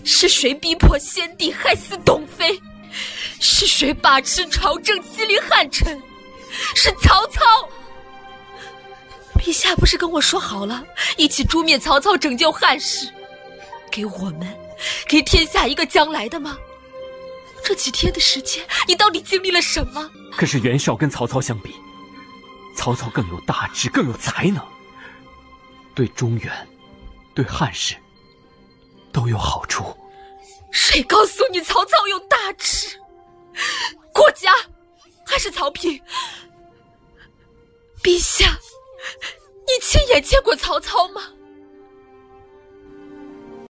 是谁逼迫先帝害死董妃？是谁把持朝政欺凌汉臣？是曹操！陛下不是跟我说好了，一起诛灭曹操，拯救汉室，给我们，给天下一个将来的吗？这几天的时间，你到底经历了什么？ 可是袁绍跟曹操相比，曹操更有大志，更有才能，对中原，对汉室都有好处。 谁告诉你曹操有大志？郭嘉还是曹丕？陛下，你亲眼见过曹操吗？